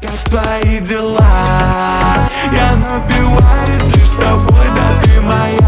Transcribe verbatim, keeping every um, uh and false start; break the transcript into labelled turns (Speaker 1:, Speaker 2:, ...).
Speaker 1: Как твои дела? Я напиваюсь лишь с тобой, да ты моя.